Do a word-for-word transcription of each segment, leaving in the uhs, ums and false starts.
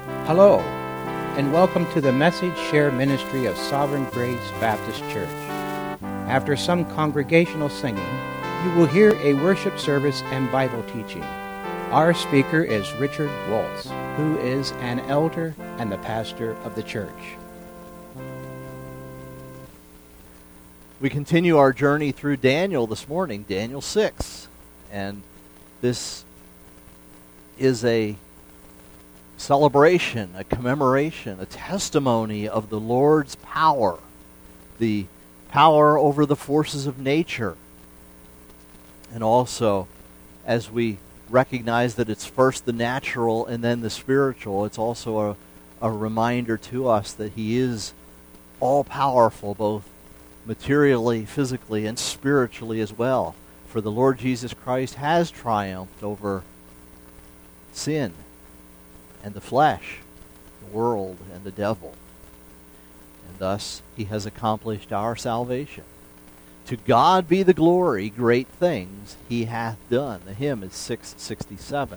Hello, and welcome to the Message Share Ministry of Sovereign Grace Baptist Church. After some congregational singing, you will hear a worship service and Bible teaching. Our speaker is Richard Waltz, who is an elder and the pastor of the church. We continue our journey through Daniel this morning, Daniel six. And this is a celebration, a commemoration, a testimony of the Lord's power, the power over the forces of nature. And also, as we recognize that it's first the natural and then the spiritual, it's also a, a reminder to us that He is all-powerful, both materially, physically, and spiritually as well. For the Lord Jesus Christ has triumphed over sin and the flesh, the world, and the devil. And thus, He has accomplished our salvation. To God be the glory, great things He hath done. The hymn is six sixty-seven.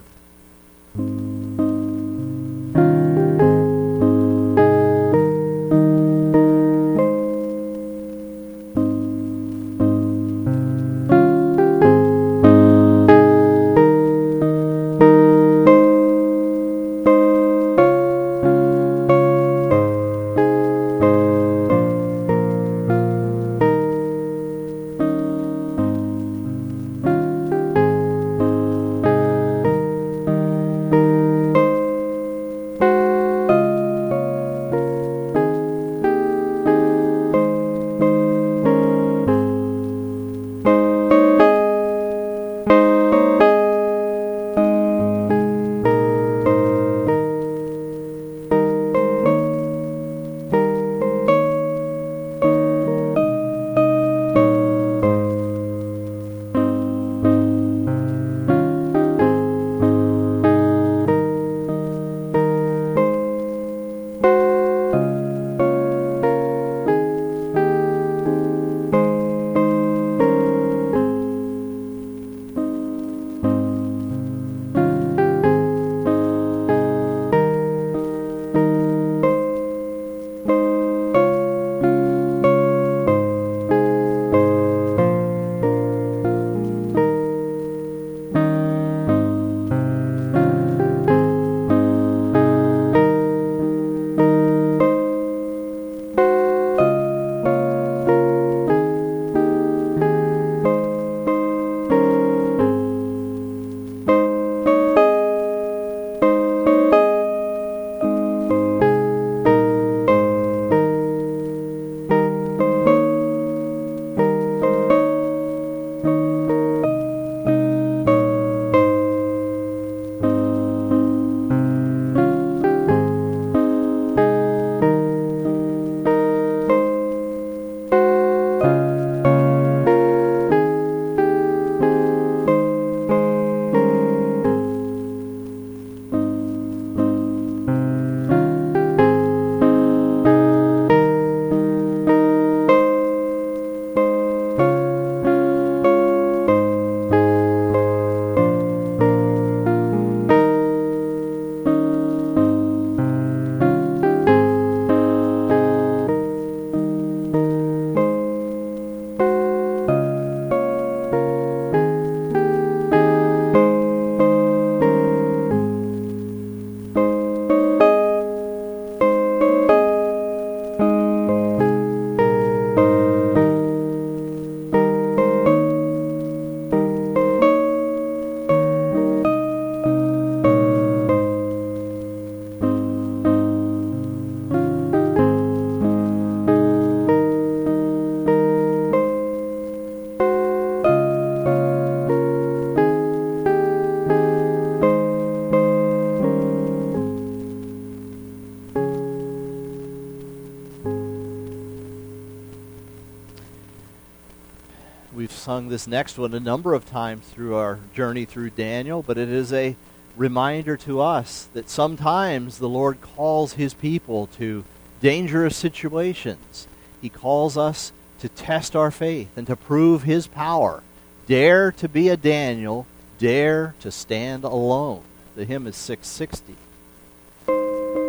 We've sung this next one a number of times through our journey through Daniel, but it is a reminder to us that sometimes the Lord calls His people to dangerous situations. He calls us to test our faith and to prove His power. Dare to be a Daniel, dare to stand alone. The hymn is six sixty.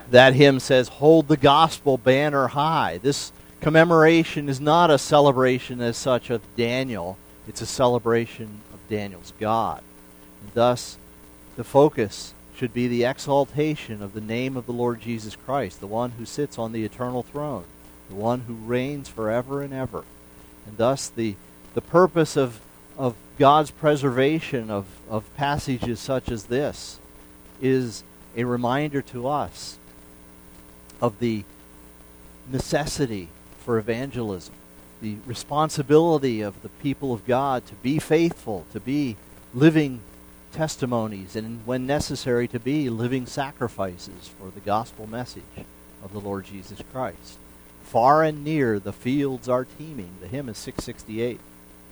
That hymn says, "Hold the gospel banner high." This commemoration is not a celebration as such of Daniel. It's a celebration of Daniel's God. And thus, the focus should be the exaltation of the name of the Lord Jesus Christ, the one who sits on the eternal throne, the one who reigns forever and ever. And thus, the, the purpose of, of God's preservation of, of passages such as this is a reminder to us of the necessity for evangelism, the responsibility of the people of God to be faithful, to be living testimonies, and when necessary to be living sacrifices for the gospel message of the Lord Jesus Christ. Far and near the fields are teeming. The hymn is six sixty-eight.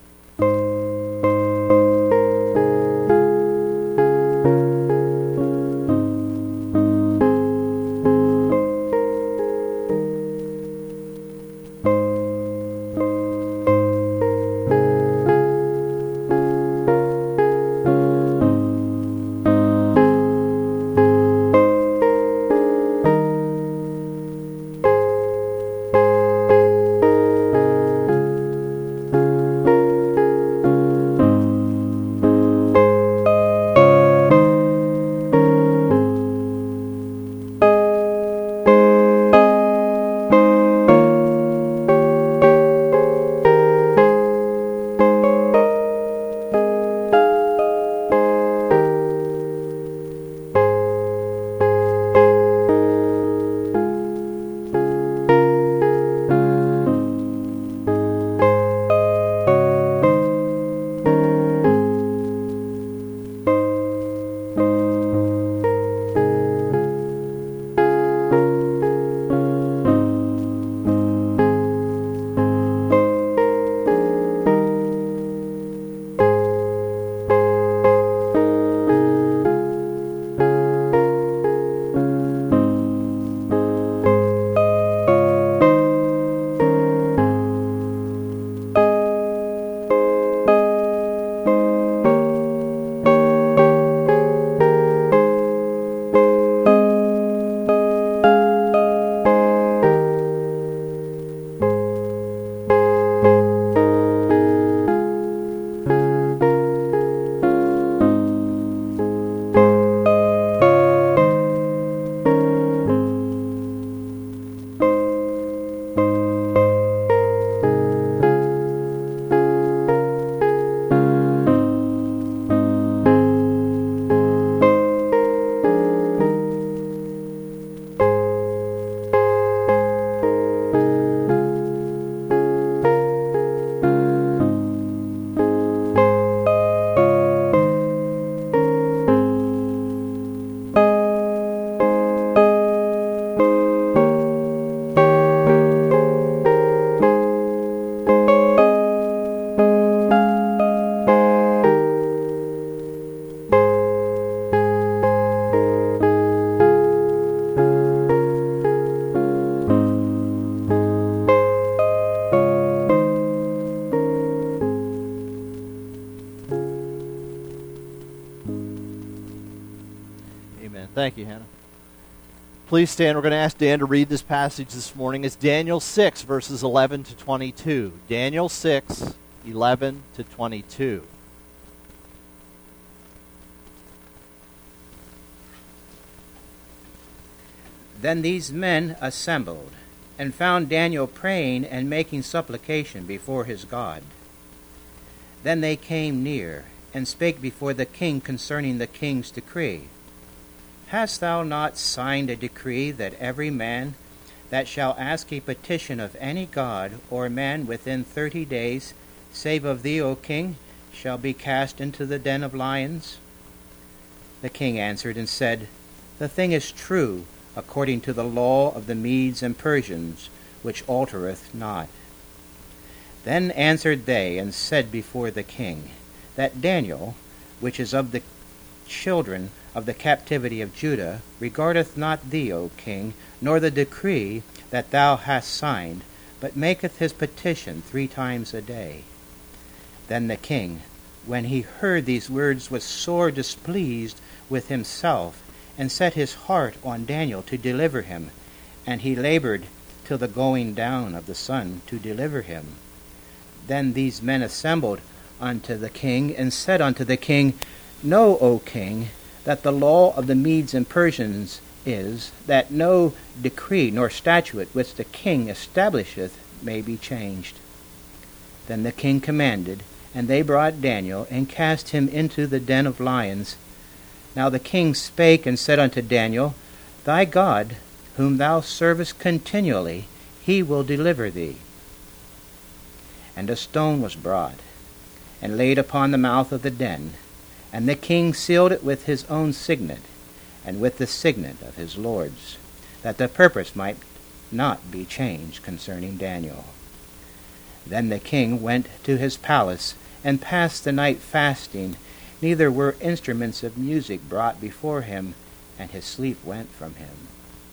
Thank you, Hannah. Please stand. We're going to ask Dan to read this passage this morning. It's Daniel six, verses eleven to twenty-two. Daniel six, eleven to twenty-two. Then these men assembled, and found Daniel praying and making supplication before his God. Then they came near, and spake before the king concerning the king's decree. Hast thou not signed a decree that every man that shall ask a petition of any god or man within thirty days, save of thee, O king, shall be cast into the den of lions? The king answered and said, The thing is true, according to the law of the Medes and Persians, which altereth not. Then answered they and said before the king, that Daniel, which is of the children of the captivity of Judah, regardeth not thee, O king, nor the decree that thou hast signed, but maketh his petition three times a day. Then the king, when he heard these words, was sore displeased with himself, and set his heart on Daniel to deliver him, and he labored till the going down of the sun to deliver him. Then these men assembled unto the king, and said unto the king, Know, O king, that the law of the Medes and Persians is, that no decree nor statute which the king establisheth may be changed. Then the king commanded, and they brought Daniel, and cast him into the den of lions. Now the king spake and said unto Daniel, Thy God, whom thou servest continually, he will deliver thee. And a stone was brought, and laid upon the mouth of the den, and the king sealed it with his own signet, and with the signet of his lords, that the purpose might not be changed concerning Daniel. Then the king went to his palace, and passed the night fasting, neither were instruments of music brought before him, and his sleep went from him.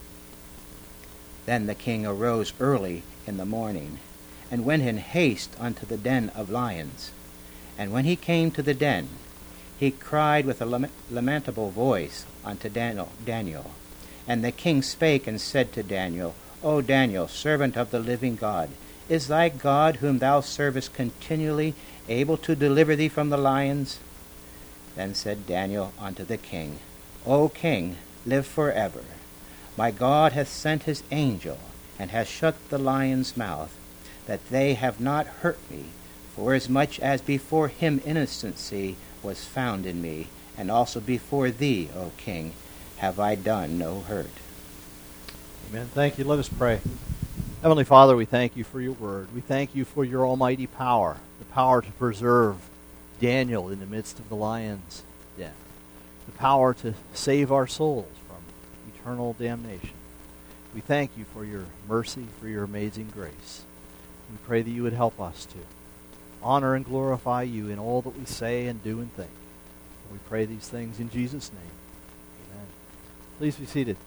Then the king arose early in the morning, and went in haste unto the den of lions. And when he came to the den, he cried with a lamentable voice unto Daniel, Daniel. And the king spake and said to Daniel, O Daniel, servant of the living God, is thy God, whom thou servest continually, able to deliver thee from the lions? Then said Daniel unto the king, O king, live forever. My God hath sent his angel, and hath shut the lions' mouth, that they have not hurt me, forasmuch as before him innocency was found in me, and also before thee, O king, have I done no hurt. Amen. Thank you. Let us pray. Heavenly Father, we thank you for your word. We thank you for your almighty power, the power to preserve Daniel in the midst of the lions' den, the power to save our souls from eternal damnation. We thank you for your mercy, for your amazing grace. We pray that you would help us to honor and glorify you in all that we say and do and think. And we pray these things in Jesus' name. Amen. Please be seated.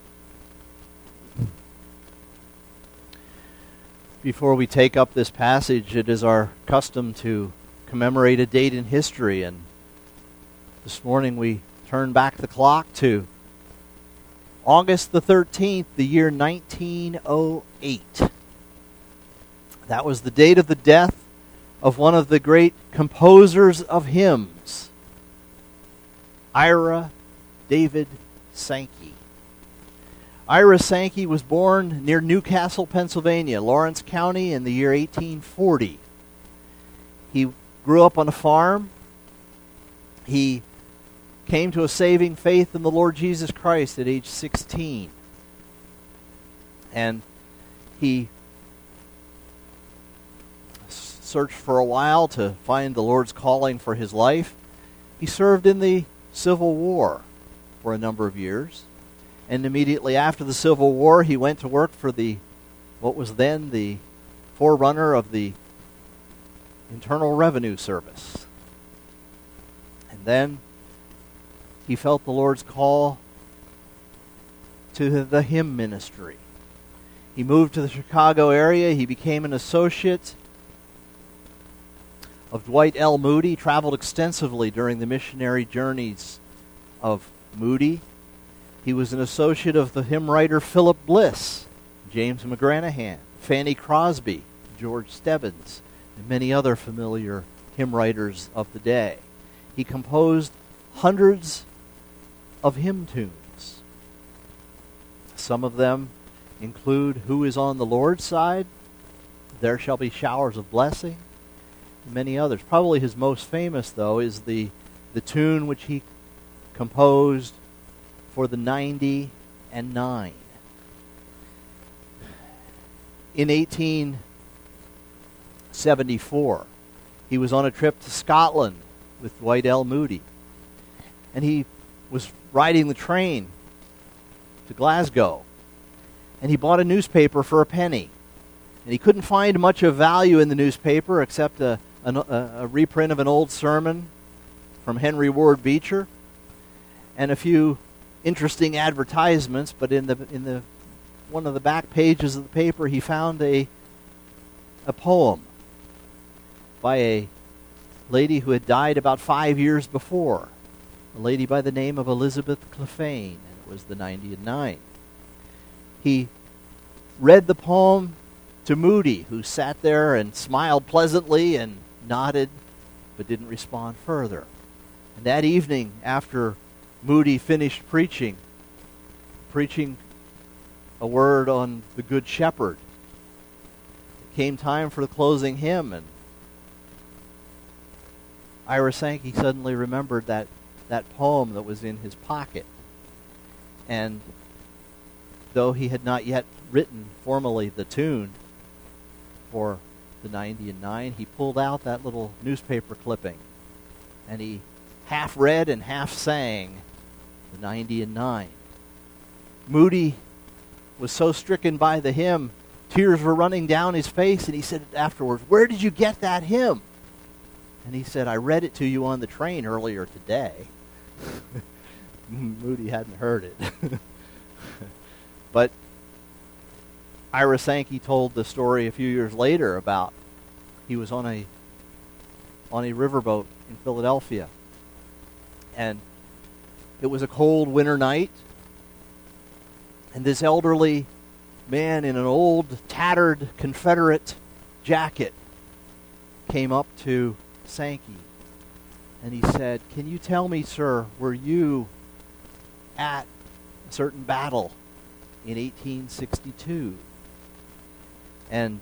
Before we take up this passage, it is our custom to commemorate a date in history, and this morning we turn back the clock to August the thirteenth, the year nineteen oh eight. That was the date of the death of one of the great composers of hymns, Ira David Sankey. Ira Sankey was born near Newcastle, Pennsylvania, Lawrence County, in the year eighteen forty. He grew up on a farm. He came to a saving faith in the Lord Jesus Christ at age sixteen. And he searched for a while to find the Lord's calling for his life. He served in the Civil War for a number of years. And immediately after the Civil War, he went to work for the, what was then the forerunner of the Internal Revenue Service. And then he felt the Lord's call to the hymn ministry. He moved to the Chicago area. He became an associate of Dwight L. Moody, traveled extensively during the missionary journeys of Moody. He was an associate of the hymn writer Philip Bliss, James McGranahan, Fanny Crosby, George Stebbins, and many other familiar hymn writers of the day. He composed hundreds of hymn tunes. Some of them include Who is on the Lord's Side, There Shall Be Showers of Blessing, and many others. Probably his most famous, though, is the, the tune which he composed for the ninety and nine. In eighteen seventy-four, he was on a trip to Scotland with Dwight L. Moody. And he was riding the train to Glasgow. And he bought a newspaper for a penny. And he couldn't find much of value in the newspaper except a, a, a reprint of an old sermon from Henry Ward Beecher and a few interesting advertisements, but in the in the one of the back pages of the paper, he found a a poem by a lady who had died about five years before, a lady by the name of Elizabeth Clephane, an It was the ninety and nine. He read the poem to Moody, who sat there and smiled pleasantly and nodded, but didn't respond further. And that evening, after Moody finished preaching, preaching a word on the Good Shepherd, it came time for the closing hymn, and Ira Sankey suddenly remembered that, that poem that was in his pocket. And though he had not yet written formally the tune for the ninety and nine, he pulled out that little newspaper clipping, and he half read and half sang the ninety and nine. Moody was so stricken by the hymn, tears were running down his face, and he said afterwards, "Where did you get that hymn?" And he said, "I read it to you on the train earlier today." Moody hadn't heard it. But Ira Sankey told the story a few years later about he was on a on a riverboat in Philadelphia, and it was a cold winter night, and this elderly man in an old tattered Confederate jacket came up to Sankey, and he said, "Can you tell me, sir, were you at a certain battle in eighteen sixty-two? And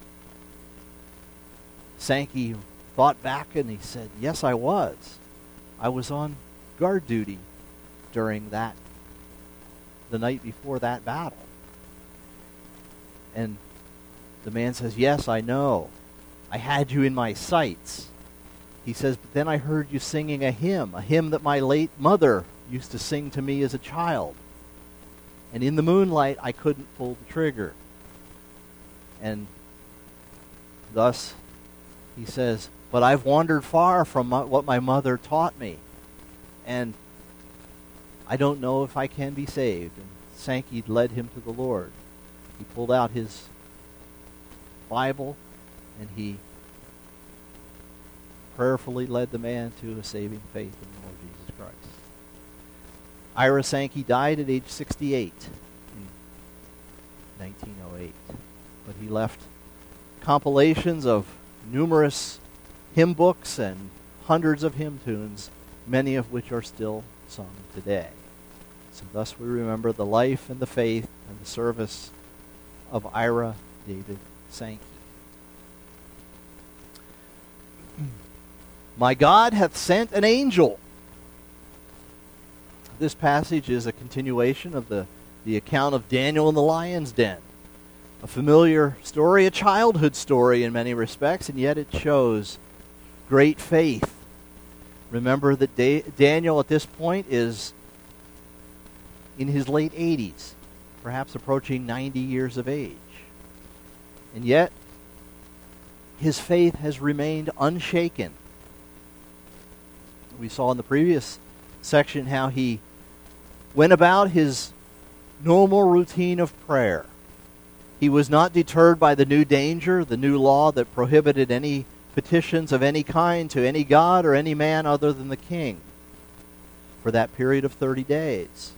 Sankey thought back, and he said, "Yes, I was. I was on guard duty during that, the night before that battle." And the man says, "Yes, I know. I had you in my sights." He says, "But then I heard you singing a hymn, a hymn that my late mother used to sing to me as a child. And in the moonlight, I couldn't pull the trigger. And thus," he says, "but I've wandered far from my, what my mother taught me. And I don't know if I can be saved." And Sankey led him to the Lord. He pulled out his Bible, and he prayerfully led the man to a saving faith in the Lord Jesus Christ. Ira Sankey died at age sixty-eight in nineteen oh eight. But he left compilations of numerous hymn books and hundreds of hymn tunes, many of which are still sung today. So thus we remember the life and the faith and the service of Ira David Sankey. "My God hath sent an angel." This passage is a continuation of the, the account of Daniel in the lion's den. A familiar story, a childhood story in many respects, and yet it shows great faith. Remember that da- Daniel at this point is in his late eighties, perhaps approaching ninety years of age. And yet, his faith has remained unshaken. We saw in the previous section how he went about his normal routine of prayer. He was not deterred by the new danger, the new law that prohibited any petitions of any kind to any god or any man other than the king for that period of thirty days.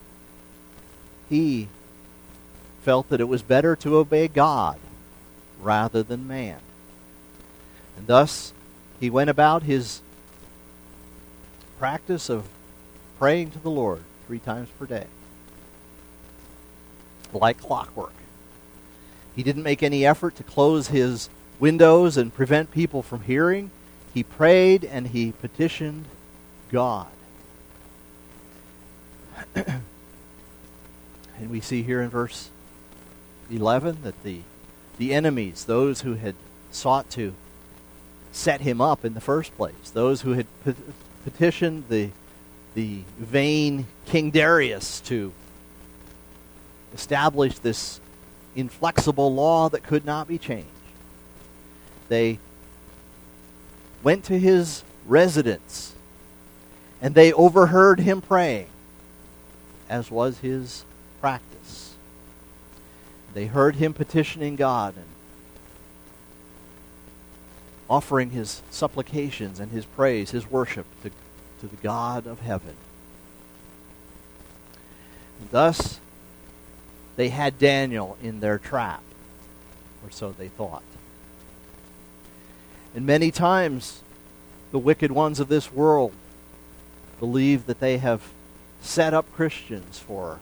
He felt that it was better to obey God rather than man. And thus, he went about his practice of praying to the Lord three times per day, like clockwork. He didn't make any effort to close his windows and prevent people from hearing. He prayed and he petitioned God. And we see here in verse eleven that the, the enemies, those who had sought to set him up in the first place, those who had pe- petitioned the, the vain King Darius to establish this inflexible law that could not be changed, they went to his residence and they overheard him praying, as was his practice. They heard him petitioning God and offering his supplications and his praise, his worship to, to the God of heaven. And thus, they had Daniel in their trap, or so they thought. And many times, the wicked ones of this world believe that they have set up Christians for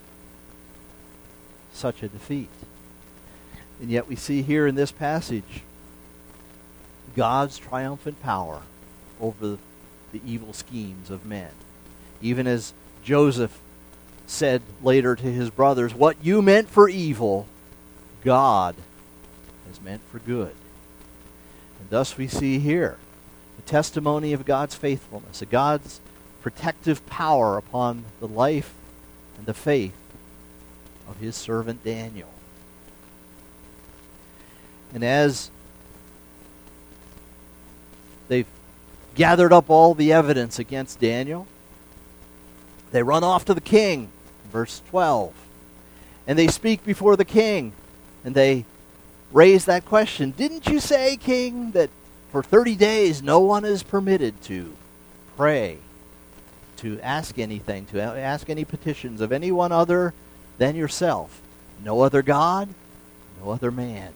such a defeat. And yet we see here in this passage God's triumphant power over the evil schemes of men. Even as Joseph said later to his brothers, what you meant for evil, God has meant for good. And thus we see here the testimony of God's faithfulness, of God's protective power upon the life and the faith of his servant Daniel. And as they've gathered up all the evidence against Daniel, they run off to the king, verse twelve. And they speak before the king, and they raise that question, didn't you say, king, that for thirty days no one is permitted to pray, to ask anything, to ask any petitions of anyone other than yourself? No other God, no other man.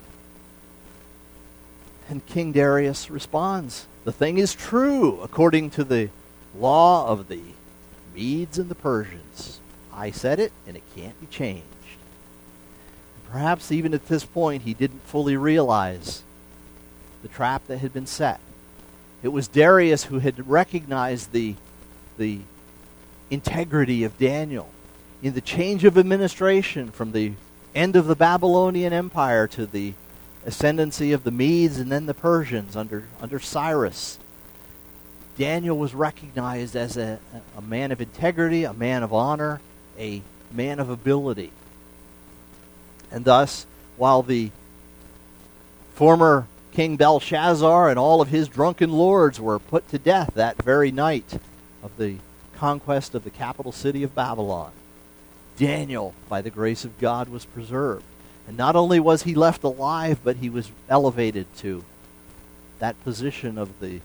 And King Darius responds, the thing is true according to the law of the Medes and the Persians. I said it, and it can't be changed. Perhaps even at this point he didn't fully realize the trap that had been set. It was Darius who had recognized the, the integrity of Daniel in the change of administration from the end of the Babylonian Empire to the ascendancy of the Medes and then the Persians under, under Cyrus. Daniel was recognized as a, a man of integrity, a man of honor, a man of ability. And thus, while the former King Belshazzar and all of his drunken lords were put to death that very night of the conquest of the capital city of Babylon, Daniel, by the grace of God, was preserved. And not only was he left alive, but he was elevated to that position of the,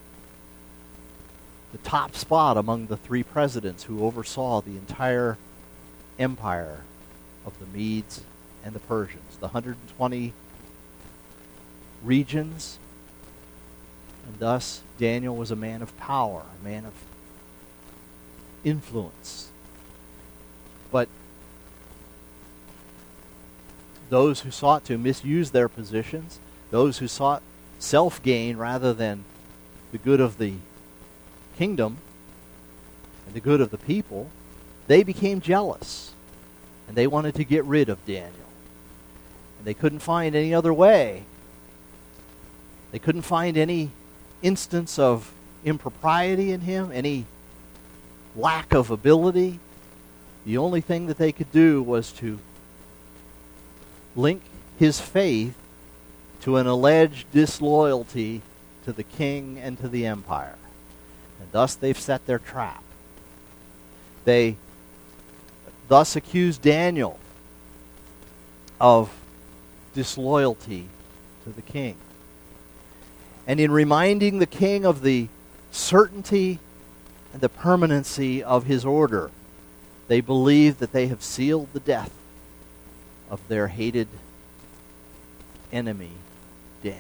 the top spot among the three presidents who oversaw the entire empire of the Medes and the Persians, the one hundred twenty regions. And thus, Daniel was a man of power, a man of influence. But those who sought to misuse their positions, those who sought self-gain rather than the good of the kingdom and the good of the people, they became jealous. And they wanted to get rid of Daniel. And they couldn't find any other way. They couldn't find any instance of impropriety in him, any lack of ability. The only thing that they could do was to link his faith to an alleged disloyalty to the king and to the empire. And thus they've set their trap. They thus accused Daniel of disloyalty to the king. And in reminding the king of the certainty and the permanency of his order, they believe that they have sealed the death of their hated enemy, Daniel.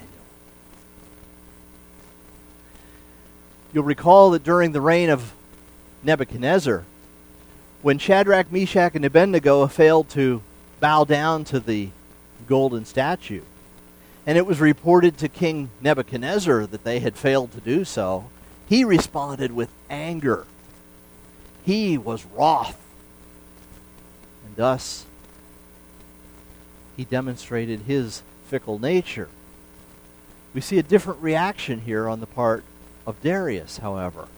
You'll recall that during the reign of Nebuchadnezzar, when Shadrach, Meshach, and Abednego failed to bow down to the golden statue, and it was reported to King Nebuchadnezzar that they had failed to do so, he responded with anger. He was wroth. And thus, he demonstrated his fickle nature. We see a different reaction here on the part of Darius, however.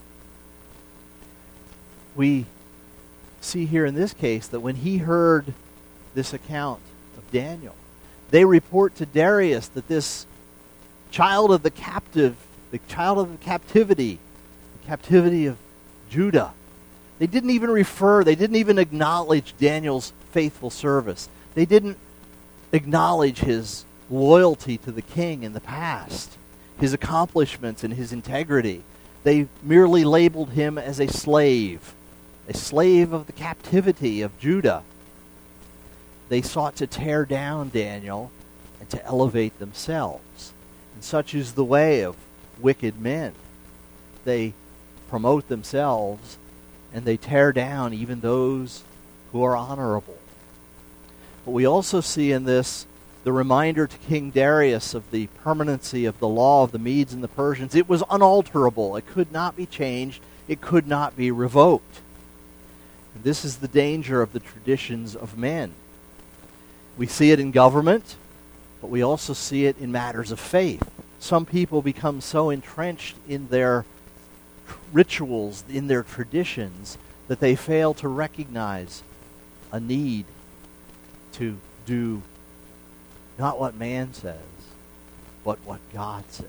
We see here in this case that when he heard this account of Daniel, they report to Darius that this child of the captive, the child of the captivity, the captivity of Judah, they didn't even refer, they didn't even acknowledge Daniel's faithful service. They didn't acknowledge his loyalty to the king in the past, his accomplishments and his integrity. They merely labeled him as a slave, a slave of the captivity of Judah. They sought to tear down Daniel and to elevate themselves. And such is the way of wicked men. They promote themselves and they tear down even those who are honorable. But we also see in this the reminder to King Darius of the permanency of the law of the Medes and the Persians. It was unalterable. It could not be changed. It could not be revoked. And this is the danger of the traditions of men. We see it in government, but we also see it in matters of faith. Some people become so entrenched in their rituals, in their traditions, that they fail to recognize a need to do not what man says, but what God says.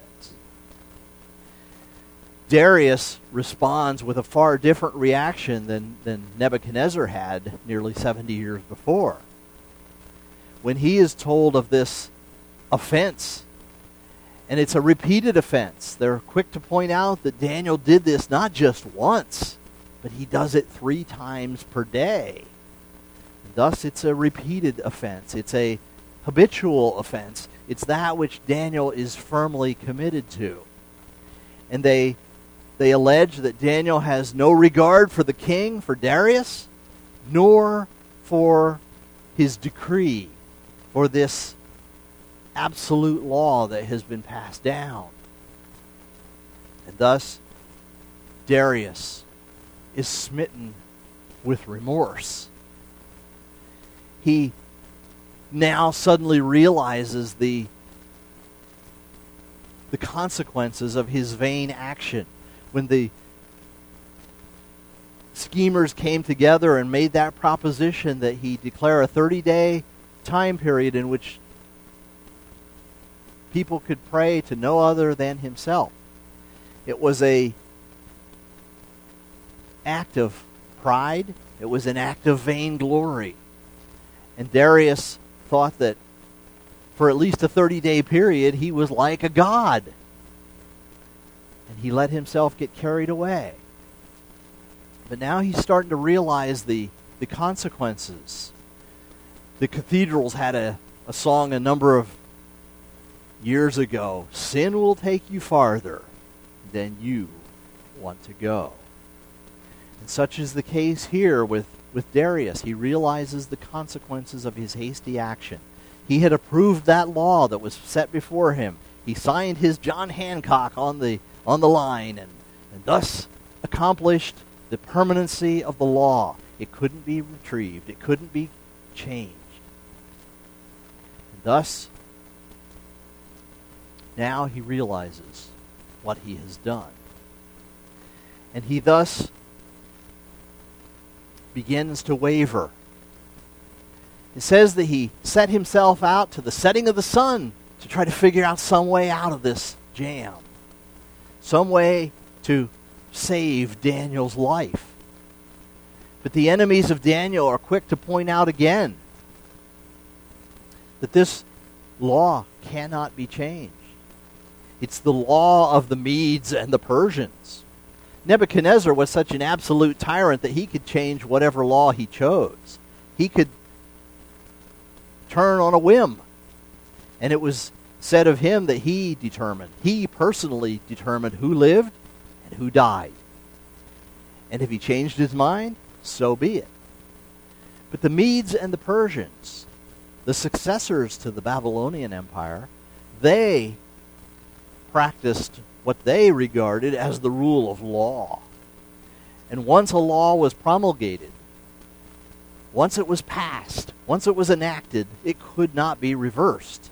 Darius responds with a far different reaction than, than Nebuchadnezzar had nearly seventy years before. When he is told of this offense, and it's a repeated offense, they're quick to point out that Daniel did this not just once, but he does it three times per day. And thus it's a repeated offense. It's a habitual offense. It's that which Daniel is firmly committed to. And they they allege that Daniel has no regard for the king, for Darius, nor for his decree, for this absolute law that has been passed down. And thus, Darius is smitten with remorse. He now suddenly realizes the, the consequences of his vain action. When the schemers came together and made that proposition that he declare a thirty-day time period in which people could pray to no other than himself. It was a act of pride. It was an act of vainglory. And Darius thought that for at least a thirty-day period he was like a god. And he let himself get carried away. But now he's starting to realize the, the consequences. The Cathedrals had a, a song a number of years ago. Sin will take you farther than you want to go. And such is the case here with, with Darius. He realizes the consequences of his hasty action. He had approved that law that was set before him. He signed his John Hancock on the on the line and, and thus accomplished the permanency of the law. It couldn't be retrieved. It couldn't be changed. And thus, now he realizes what he has done. And he thus begins to waver. It says that he set himself out to the setting of the sun to try to figure out some way out of this jam. Some way to save Daniel's life. But the enemies of Daniel are quick to point out again that this law cannot be changed. It's the law of the Medes and the Persians. Nebuchadnezzar was such an absolute tyrant that he could change whatever law he chose. He could turn on a whim. And it was said of him that he determined, he personally determined who lived and who died. And if he changed his mind, so be it. But the Medes and the Persians, the successors to the Babylonian Empire, they practiced what they regarded as the rule of law. And once a law was promulgated, once it was passed, once it was enacted, it could not be reversed.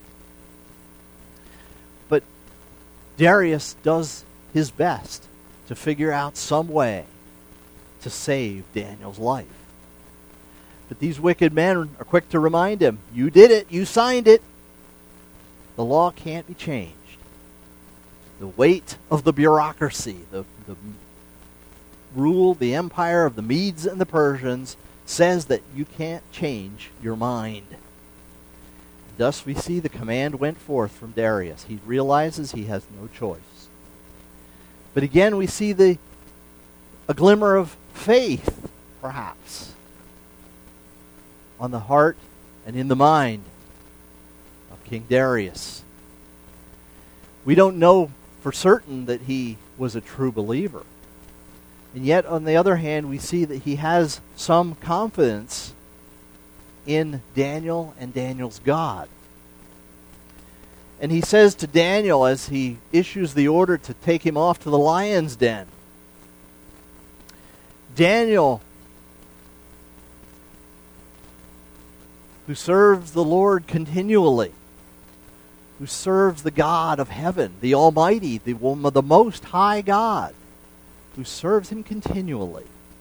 But Darius does his best to figure out some way to save Daniel's life. But these wicked men are quick to remind him, you did it, you signed it. The law can't be changed. The weight of the bureaucracy, the, the rule, the empire of the Medes and the Persians says that you can't change your mind. Thus we see the command went forth from Darius. He realizes he has no choice. But again we see the a glimmer of faith perhaps, on the heart and in the mind of King Darius. We don't know for certain that he was a true believer. And yet, on the other hand, we see that he has some confidence in Daniel and Daniel's God. And he says to Daniel as he issues the order to take him off to the lion's den, Daniel, who serves the Lord continually, who serves the God of heaven, the Almighty, the, the Most High God, who serves him continually,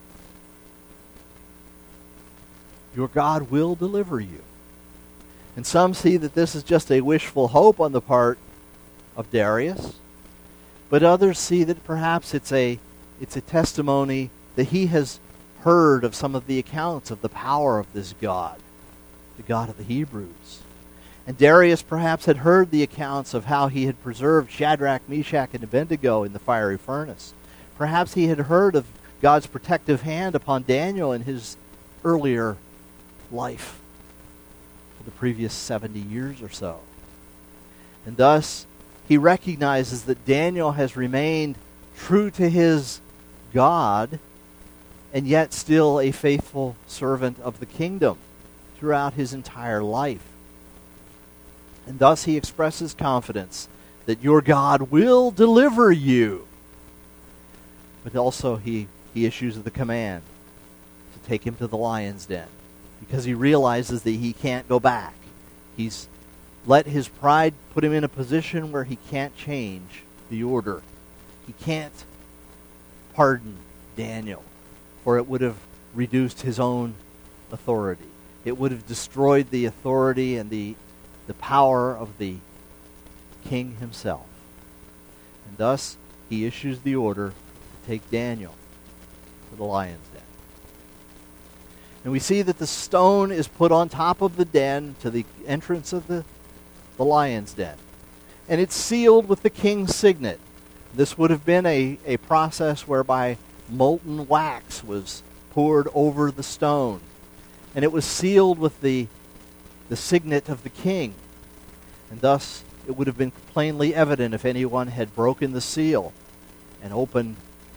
your God will deliver you. And some see that this is just a wishful hope on the part of Darius, but others see that perhaps it's a it's a testimony that he has heard of some of the accounts of the power of this God, the God of the Hebrews. And Darius perhaps had heard the accounts of how he had preserved Shadrach, Meshach, and Abednego in the fiery furnace. Perhaps he had heard of God's protective hand upon Daniel in his earlier life, for the previous seventy years or so. And thus, he recognizes that Daniel has remained true to his God, and yet still a faithful servant of the kingdom throughout his entire life. And thus he expresses confidence that your God will deliver you. But also he, he issues the command to take him to the lion's den, because he realizes that he can't go back. He's let his pride put him in a position where he can't change the order. He can't pardon Daniel, for it would have reduced his own authority. It would have destroyed the authority and the, the power of the king himself. And thus, he issues the order to take Daniel to the lion's den. And we see that the stone is put on top of the den to the entrance of the, the lion's den. And it's sealed with the king's signet. This would have been a, a process whereby molten wax was poured over the stone. And it was sealed with the, the signet of the king. And thus, it would have been plainly evident if anyone had broken the seal and opened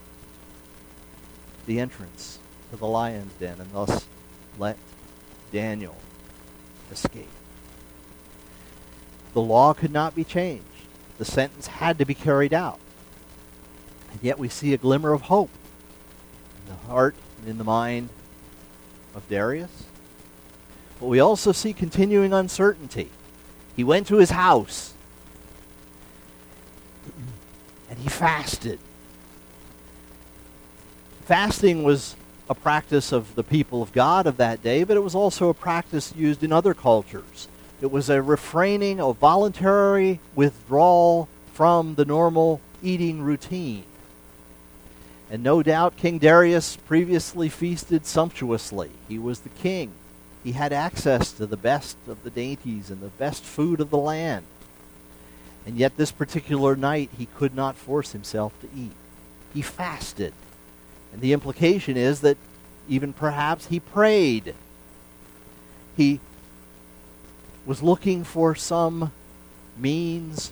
the entrance to the lion's den and thus let Daniel escape. The law could not be changed. The sentence had to be carried out. And yet we see a glimmer of hope in the heart and in the mind of Darius. But we also see continuing uncertainty. He went to his house and he fasted. Fasting was a practice of the people of God of that day, but it was also a practice used in other cultures. It was a refraining, a voluntary withdrawal from the normal eating routine. And no doubt King Darius previously feasted sumptuously. He was the king. He had access to the best of the dainties and the best food of the land. And yet this particular night he could not force himself to eat. He fasted. And the implication is that even perhaps he prayed. He was looking for some means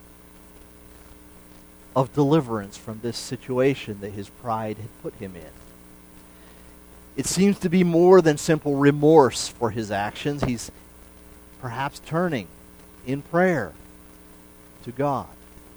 of deliverance from this situation that his pride had put him in. It seems to be more than simple remorse for his actions. He's perhaps turning in prayer to God.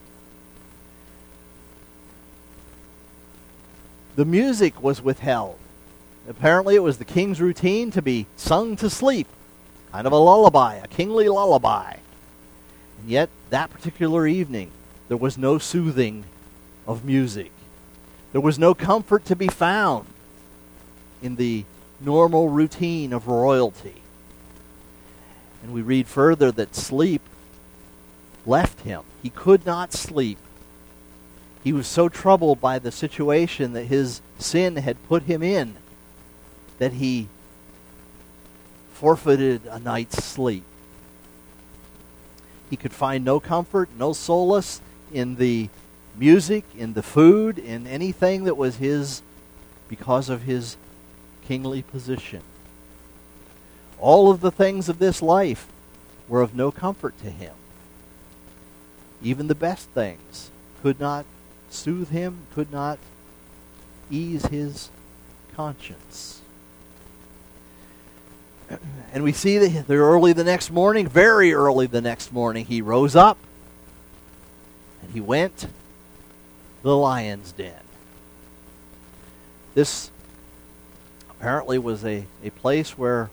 The music was withheld. Apparently it was the king's routine to be sung to sleep. Kind of a lullaby, a kingly lullaby. And yet, that particular evening, there was no soothing of music. There was no comfort to be found in the normal routine of royalty. And we read further that sleep left him. He could not sleep. He was so troubled by the situation that his sin had put him in that he forfeited a night's sleep. He could find no comfort, no solace in the music, in the food, in anything that was his because of his kingly position. All of the things of this life were of no comfort to him. Even the best things could not soothe him, could not ease his conscience. And we see that early the next morning, very early the next morning, he rose up and he went to the lion's den. This apparently was a, a place where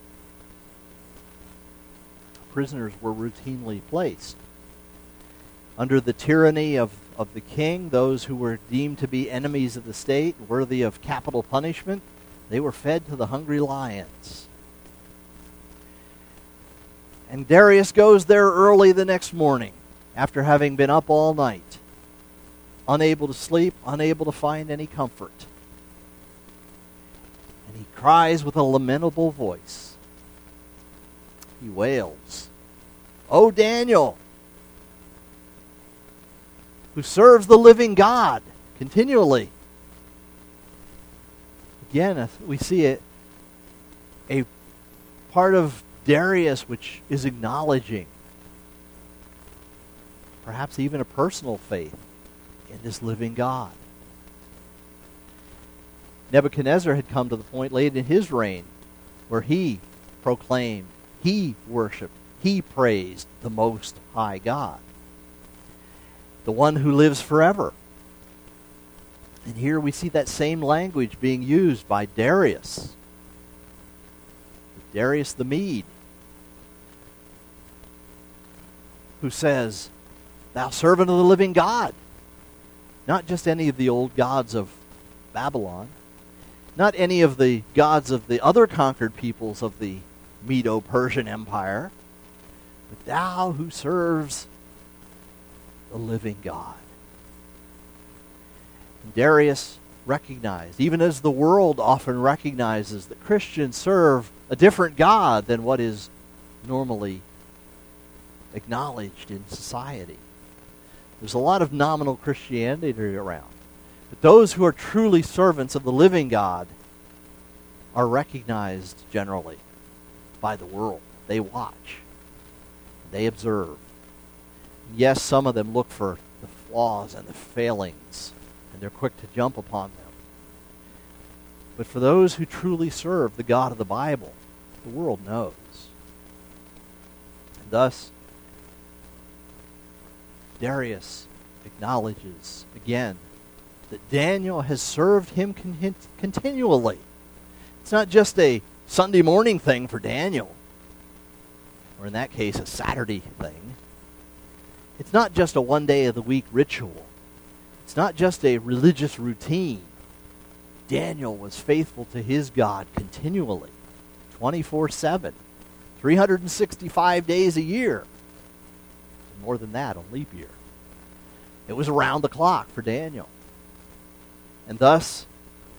prisoners were routinely placed. Under the tyranny of, of the king, those who were deemed to be enemies of the state, worthy of capital punishment, they were fed to the hungry lions. And Darius goes there early the next morning, after having been up all night, unable to sleep, unable to find any comfort. And he cries with a lamentable voice. He wails, "O Daniel, who serves the living God," continually. Again, we see a, a part of Darius which is acknowledging perhaps even a personal faith in this living God. Nebuchadnezzar had come to the point late in his reign where he proclaimed, he worshipped, he praised the Most High God, the one who lives forever. And here we see that same language being used by Darius. Darius the Mede, who says, "Thou servant of the living God." Not just any of the old gods of Babylon, not any of the gods of the other conquered peoples of the Medo-Persian Empire, but thou who serves the living God. And Darius recognized, even as the world often recognizes, that Christians serve a different God than what is normally acknowledged in society. There's a lot of nominal Christianity around, but those who are truly servants of the living God are recognized generally by the world. They watch. They observe. Yes, some of them look for the flaws and the failings, and they're quick to jump upon them. But for those who truly serve the God of the Bible, the world knows. And thus, Darius acknowledges again that Daniel has served him con- continually. It's not just a Sunday morning thing for Daniel, or in that case, a Saturday thing. It's not just a one day of the week ritual. It's not just a religious routine. Daniel was faithful to his God continually, twenty-four seven, three hundred sixty-five days a year. More than that on leap year. It was around the clock for Daniel. And thus,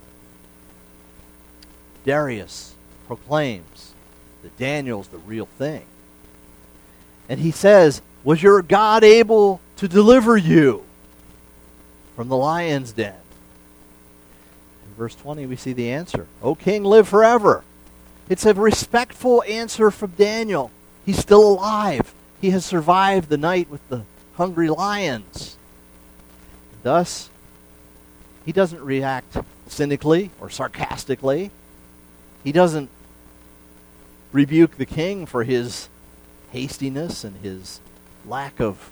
Darius proclaims that Daniel's the real thing. And he says, "Was your God able to deliver you from the lion's den?" In verse twenty, we see the answer. "O king, live forever." It's a respectful answer from Daniel. He's still alive. He has survived the night with the hungry lions. Thus, he doesn't react cynically or sarcastically. He doesn't rebuke the king for his hastiness and his lack of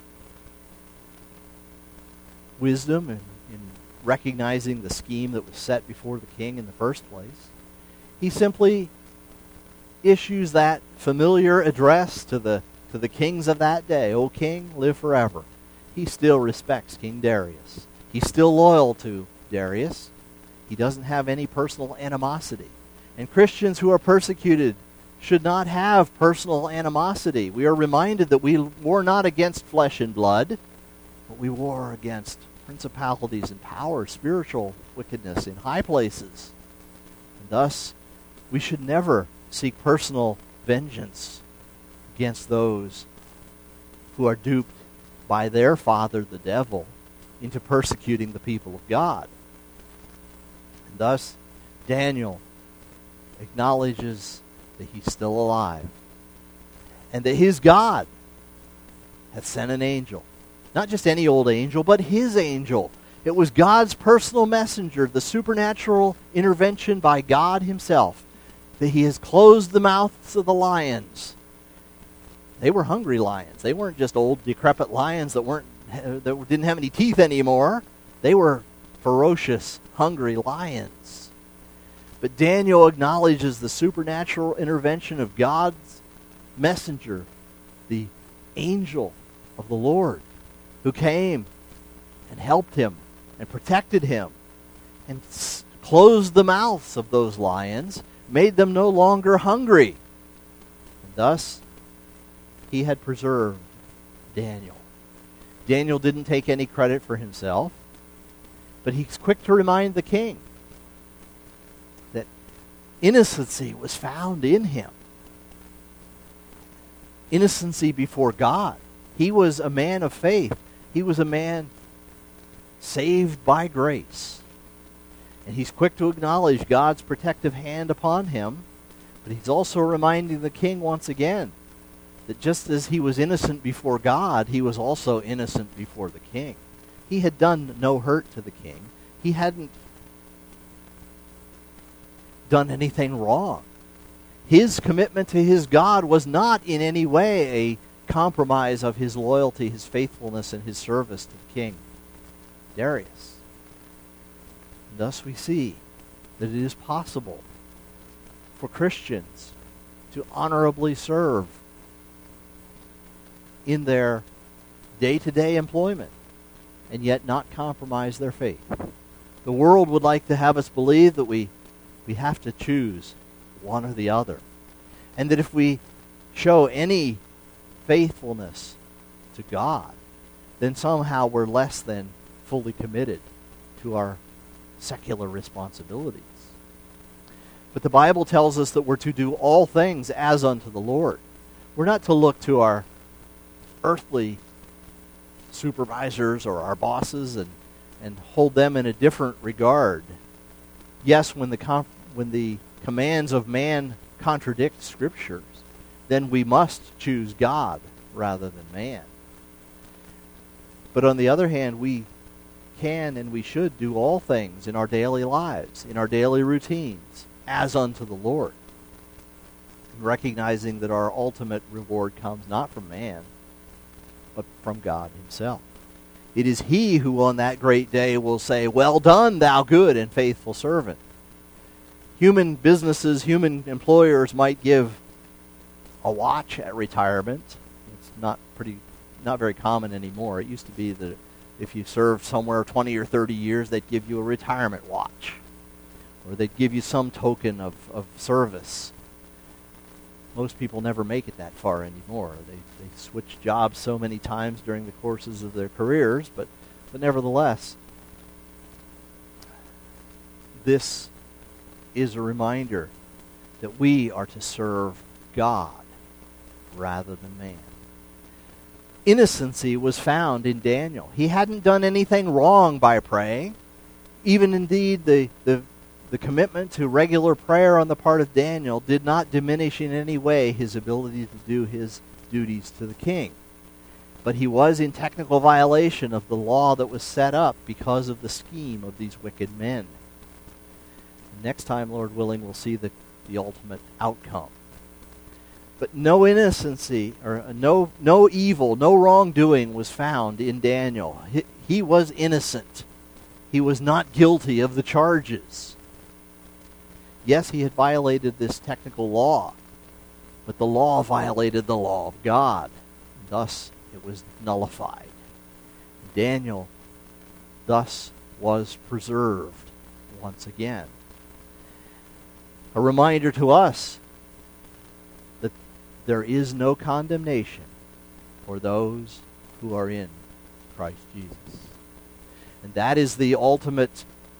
wisdom in, in recognizing the scheme that was set before the king in the first place. He simply issues that familiar address to the to the kings of that day. "O king, live forever." He still respects King Darius. He's still loyal to Darius. He doesn't have any personal animosity. And Christians who are persecuted should not have personal animosity. We are reminded that we war not against flesh and blood, but we war against principalities and powers, spiritual wickedness in high places. And thus, we should never seek personal vengeance against those who are duped by their father, the devil, into persecuting the people of God. And thus, Daniel acknowledges that he's still alive and that his God hath sent an angel. Not just any old angel, but his angel. It was God's personal messenger, the supernatural intervention by God himself, that he has closed the mouths of the lions. They were hungry lions. They weren't just old, decrepit lions that weren't that didn't have any teeth anymore. They were ferocious, hungry lions. But Daniel acknowledges the supernatural intervention of God's messenger, the angel of the Lord, who came and helped him and protected him and s- closed the mouths of those lions, made them no longer hungry. And thus, he had preserved Daniel. Daniel didn't take any credit for himself, but he's quick to remind the king that innocency was found in him. Innocency before God. He was a man of faith. He was a man saved by grace. And he's quick to acknowledge God's protective hand upon him, but he's also reminding the king once again that just as he was innocent before God, he was also innocent before the king. He had done no hurt to the king. He hadn't done anything wrong. His commitment to his God was not in any way a compromise of his loyalty, his faithfulness, and his service to the king, Darius. And thus we see that it is possible for Christians to honorably serve in their day-to-day employment and yet not compromise their faith. The world would like to have us believe that we, we have to choose one or the other, and that if we show any faithfulness to God, then somehow we're less than fully committed to our secular responsibilities. But the Bible tells us that we're to do all things as unto the Lord. We're not to look to our earthly supervisors or our bosses and, and hold them in a different regard. Yes, when the com- when the commands of man contradict Scriptures, then we must choose God rather than man. But on the other hand, we can and we should do all things in our daily lives, in our daily routines, as unto the Lord, recognizing that our ultimate reward comes not from man, but from God himself. It is he who on that great day will say, "Well done, thou good and faithful servant." Human businesses, human employers might give a watch at retirement. It's not pretty, not very common anymore. It used to be that if you served somewhere twenty or thirty years, they'd give you a retirement watch, or they'd give you some token of, of service. Most people never make it that far anymore. They they switch jobs so many times during the courses of their careers, but, but nevertheless, this is a reminder that we are to serve God rather than man. Innocency was found in Daniel. He hadn't done anything wrong by praying. Even indeed, the, the The commitment to regular prayer on the part of Daniel did not diminish in any way his ability to do his duties to the king. But he was in technical violation of the law that was set up because of the scheme of these wicked men. And next time, Lord willing, we'll see the, the ultimate outcome. But no innocency, or no, no evil, no wrongdoing was found in Daniel. He, he was innocent. He was not guilty of the charges. Yes, he had violated this technical law, but the law violated the law of God. And thus, it was nullified. Daniel thus was preserved once again. A reminder to us that there is no condemnation for those who are in Christ Jesus. And that is the ultimate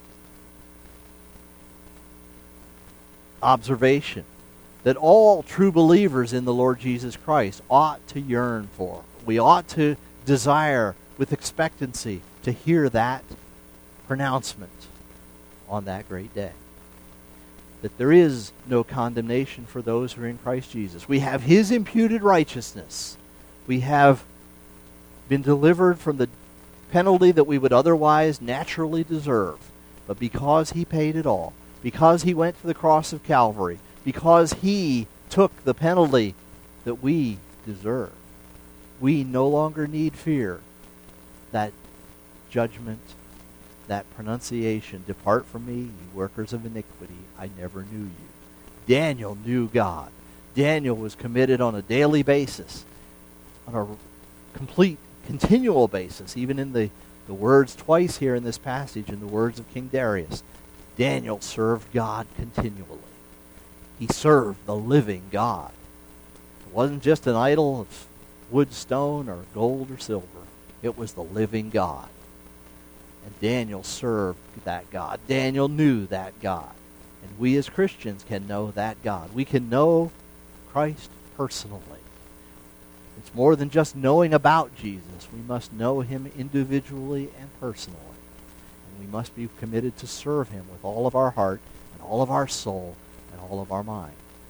observation that all true believers in the Lord Jesus Christ ought to yearn for. We ought to desire with expectancy to hear that pronouncement on that great day. that there is no condemnation for those who are in Christ Jesus. We have his imputed righteousness. We have been delivered from the penalty that we would otherwise naturally deserve. But because he paid it all, because he went to the cross of Calvary, because he took the penalty that we deserve, we no longer need fear that judgment, that pronunciation, "Depart from me, you workers of iniquity, I never knew you." Daniel knew God. Daniel was committed on a daily basis, on a complete, continual basis, even in the, the words twice here in this passage, in the words of King Darius. Daniel served God continually. He served the living God. It wasn't just an idol of wood, stone, or gold or silver. It was the living God. And Daniel served that God. Daniel knew that God. And we as Christians can know that God. We can know Christ personally. It's more than just knowing about Jesus. We must know him individually and personally. And we must be committed to serve him with all of our heart and all of our soul and all of our mind.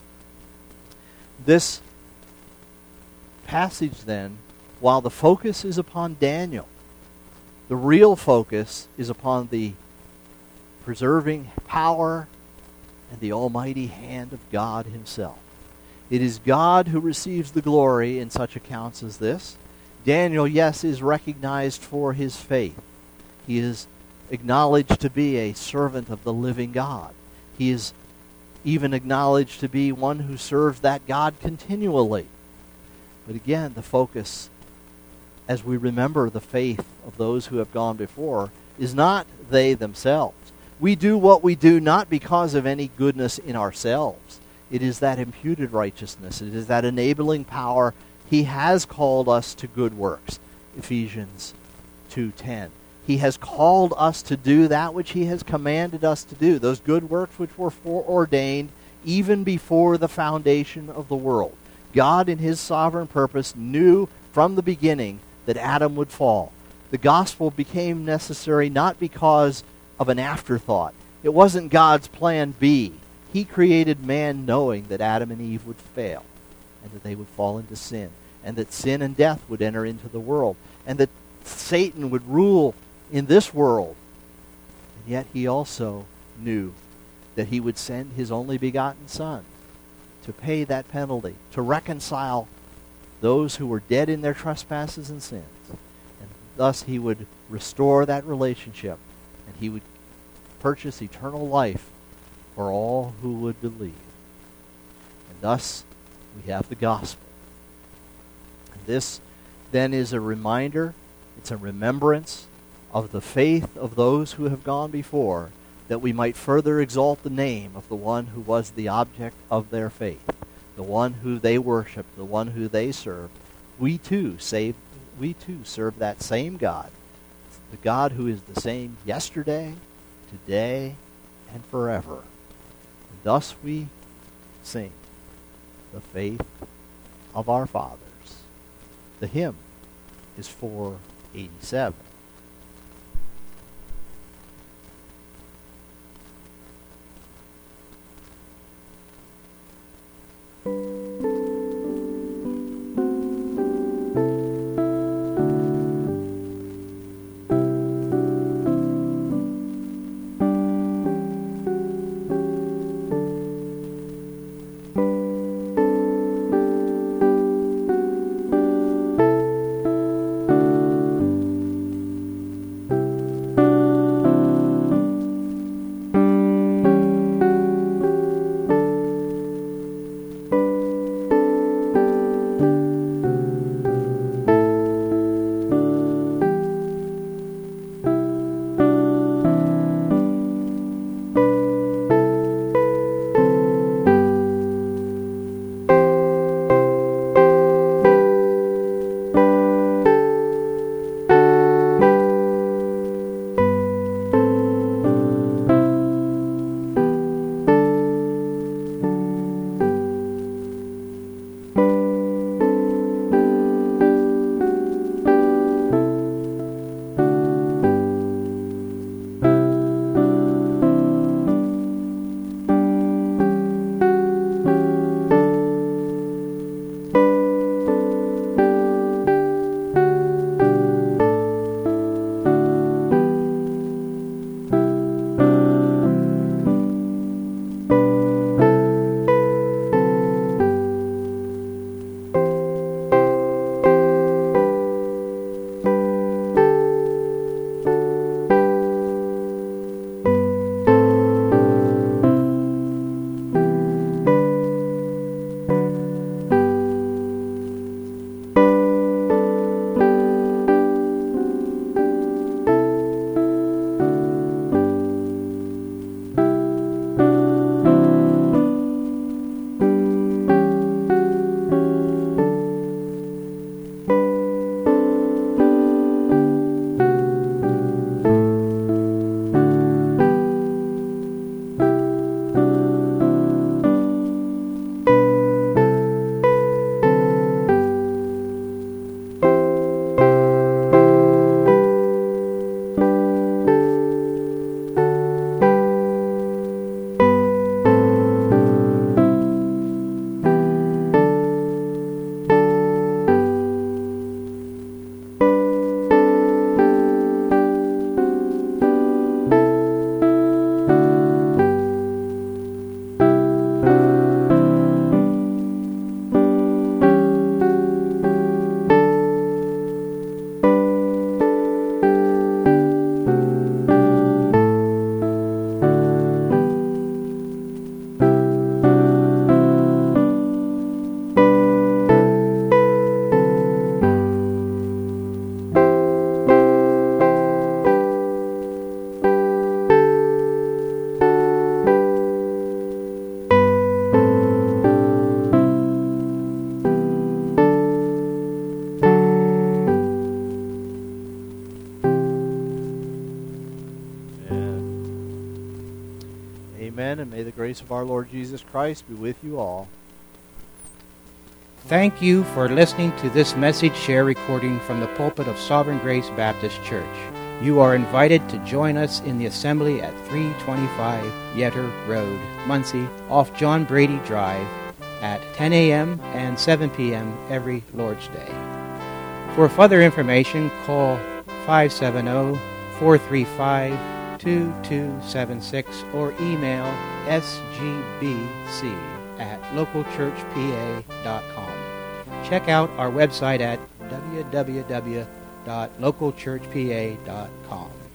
This passage then, while the focus is upon Daniel, the real focus is upon the preserving power and the almighty hand of God himself. It is God who receives the glory in such accounts as this. Daniel, yes, is recognized for his faith. He is acknowledged to be a servant of the living God. He is even acknowledged to be one who serves that God continually. But again, the focus, as we remember the faith of those who have gone before, is not they themselves. We do what we do not because of any goodness in ourselves. It is that imputed righteousness. It is that enabling power. He has called us to good works. Ephesians two ten. He has called us to do that which he has commanded us to do. Those good works which were foreordained even before the foundation of the world. God in his sovereign purpose knew from the beginning that Adam would fall. The gospel became necessary not because of an afterthought. It wasn't God's plan B. He created man knowing that Adam and Eve would fail, and that they would fall into sin, and that sin and death would enter into the world, and that Satan would rule in this world. And yet he also knew that he would send his only begotten Son to pay that penalty, to reconcile those who were dead in their trespasses and sins. And thus he would restore that relationship, and he would purchase eternal life for all who would believe. And thus we have the gospel. And this then is a reminder, it's a remembrance of the faith of those who have gone before, that we might further exalt the name of the one who was the object of their faith, the one who they worshiped, the one who they served. We too save, we too serve that same God, the God who is the same yesterday, today, and forever. And thus we sing the faith of our fathers. The hymn is four eighty-seven. Amen, and may the grace of our Lord Jesus Christ be with you all. Thank you for listening to this message share recording from the pulpit of Sovereign Grace Baptist Church. You are invited to join us in the assembly at three twenty-five Yetter Road, Muncie, off John Brady Drive, at ten a.m. and seven p.m. every Lord's Day. For further information, call five seven zero, four three five, two two seven six or email s g b c at local church p a dot com. Check out our website at w w w dot local church p a dot com.